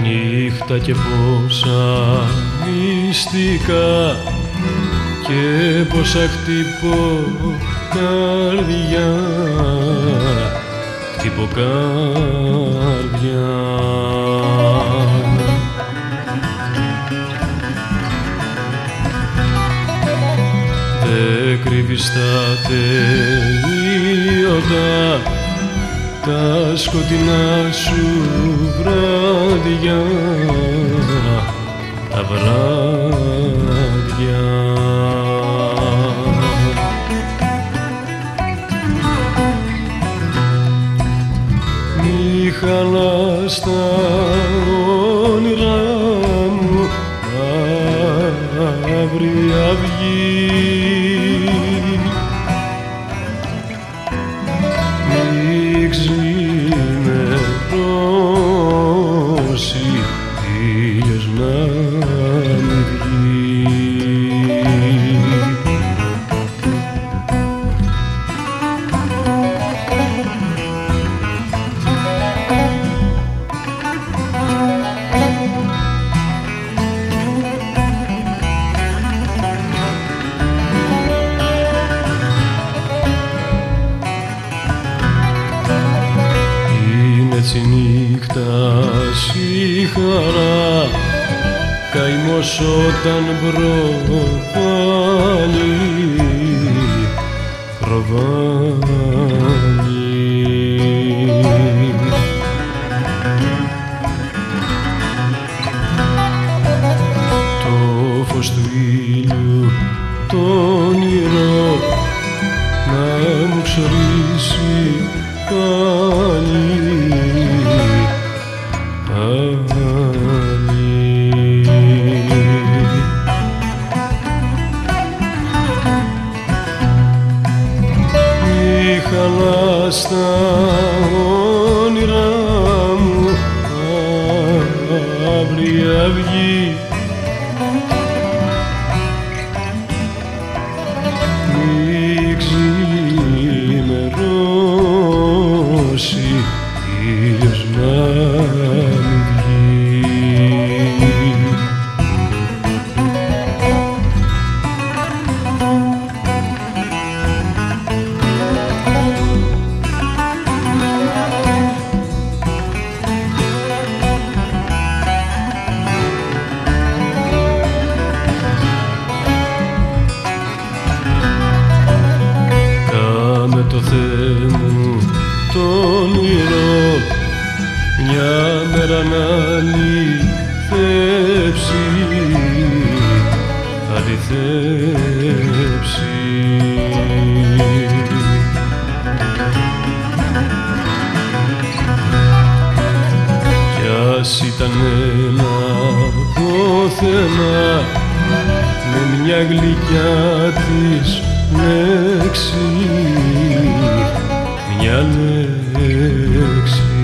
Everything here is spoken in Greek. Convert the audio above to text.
νύχτα και πόσα μυστικά και πόσα χτυπώ καρδιά, χτυπώ καρδιά. Δε κρύβεις τα τελείωτα, τα σκοτεινά σου βράδια, τα βράδια. Μη χαλάς τα όνειρά μου, αύριο αυγή. Μη ξημερώσει, ήλιος να μην βγει. Έτσι νύχτας η χαρά, καημός όταν προβάλλει, το φως του ήλιου το όνειρο να μου ξορίσει πάλι. Μη χαλάς τα όνειρά μου, αύριο αυγή. Μη ξημερώσει, ήλιος να μην βγει. Κάμε το Θεέ μου το όνειρο, μια μέρα να αληθεύσει, αληθεύσει. Κι ας ήταν ένα πόθενα με μια γλυκιά της λέξη, μια λέξη.